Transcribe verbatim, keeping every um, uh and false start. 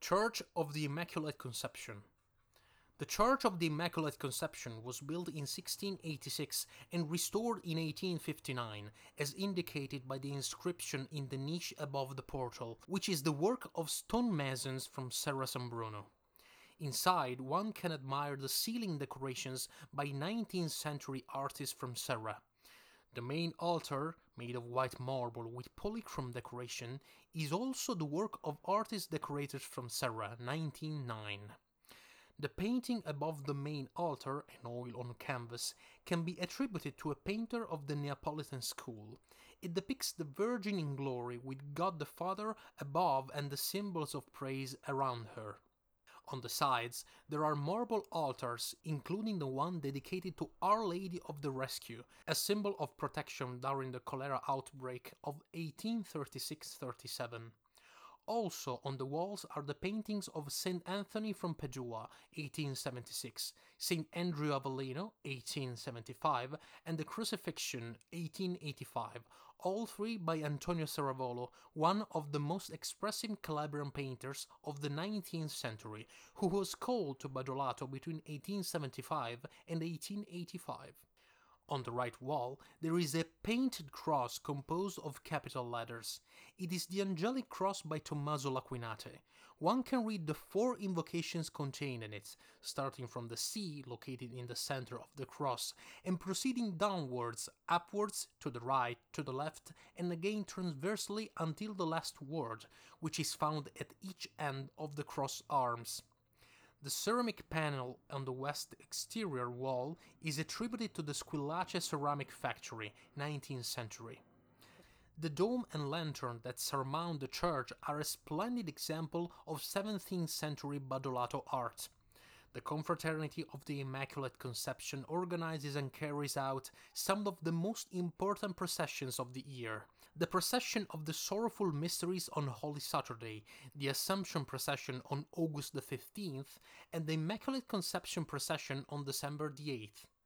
Church of the Immaculate Conception. The Church of the Immaculate Conception was built in sixteen eighty-six and restored in eighteen fifty-nine, as indicated by the inscription in the niche above the portal, which is the work of stonemasons from Serra San Bruno. Inside, one can admire the ceiling decorations by nineteenth century artists from Serra. The main altar, made of white marble with polychrome decoration, is also the work of artist decorators from Serra, nineteen oh nine. The painting above the main altar, an oil on canvas, can be attributed to a painter of the Neapolitan school. It depicts the Virgin in glory with God the Father above and the symbols of praise around her. On the sides, there are marble altars, including the one dedicated to Our Lady of the Rescue, a symbol of protection during the cholera outbreak of eighteen thirty-six thirty-seven. Also on the walls are the paintings of Saint Anthony from Padua, eighteen seventy-six, Saint Andrew Avellino, eighteen seventy-five, and the Crucifixion, eighteen eighty-five, all three by Antonio Serravolo, one of the most expressive Calabrian painters of the nineteenth century, who was called to Badolato between eighteen seventy-five and eighteen eighty-five. On the right wall, there is a painted cross composed of capital letters. It is the Angelic Cross by Tommaso Laquinate. One can read the four invocations contained in it, starting from the C, located in the center of the cross, and proceeding downwards, upwards, to the right, to the left, and again transversely until the last word, which is found at each end of the cross arms. The ceramic panel on the west exterior wall is attributed to the Squillace ceramic factory, nineteenth century. The dome and lantern that surmount the church are a splendid example of seventeenth century Badolato art. The Confraternity of the Immaculate Conception organizes and carries out some of the most important processions of the year. The Procession of the Sorrowful Mysteries on Holy Saturday, the Assumption Procession on August the fifteenth, and the Immaculate Conception Procession on December the eighth.